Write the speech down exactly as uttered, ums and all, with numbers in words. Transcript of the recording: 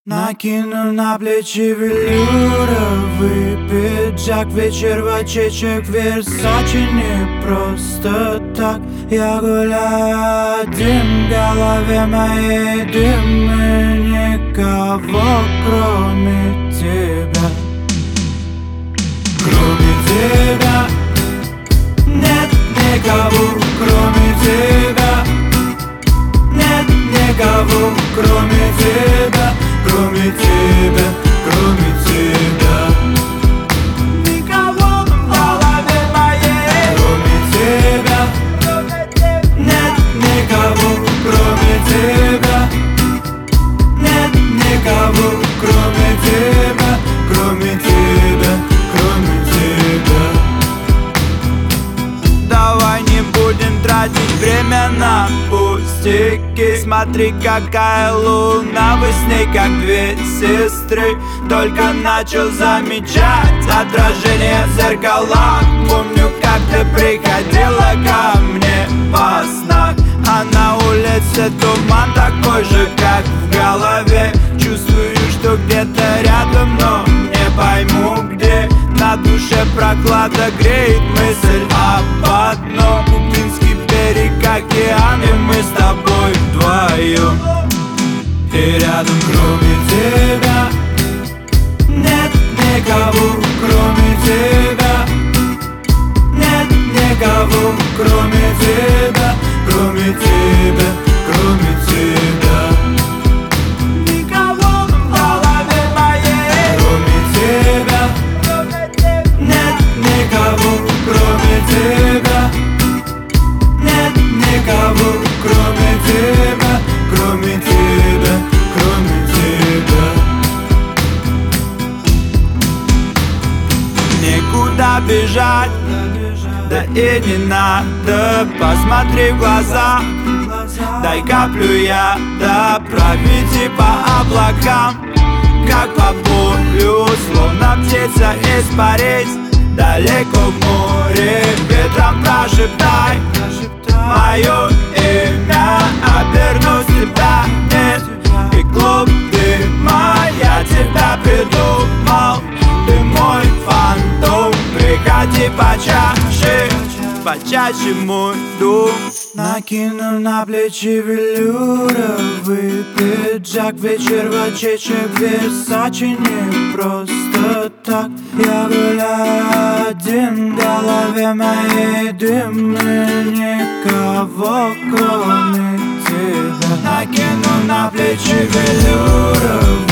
Накину на плечи велюровый пиджак, вечер в очечек, Версаче не просто так. Я гуляю один, в голове моей дым, и никого кроме тебя. Кроме тебя нет никого, кроме тебя. Нет никого, кроме тебя. Кроме тебя, кроме тебя. Никого в голове моей, кроме тебя. Нет никого, кроме тебя. Нет никого, кроме тебя. Кроме тебя, кроме тебя. Давай не будем тратить время на пустяки. Смотри, какая луна, вы с ней как две сестры. Только начал замечать отражение в зеркалах. Помню, как ты приходила ко мне во снах, а на улице туман такой же, как в голове. Чувствую, что где-то рядом, но не пойму где. На душе прохлада греет мысль об одном: Кубинский берег, океан, и мы с тобой вдвоем. И рядом, кроме тебя, нет никого, кроме тебя. Нет никого, кроме тебя. Кроме тебя, кроме тебя. Никого в голове моей, кроме тебя. Нет никого, кроме тебя. Нет никого, кроме тебя. Кроме тебя, кроме тебя. Никуда бежать, да и не надо. Посмотри в глаза, дай каплю яда. Проведи по облакам, как по полю, словно птица испарить далеко в море. Ветром прошептай мое имя, обернусь тебя нет. И клуб дыма, я тебя придумал. Ты мой фантом, приходи почаще, почаще мой дом. Накину на плечи велюровый пиджак, вечер в очечек, Версаче не просто так. Я гуляю один, в голове моей дым, и никого кроме тебя. Накину на плечи велюровый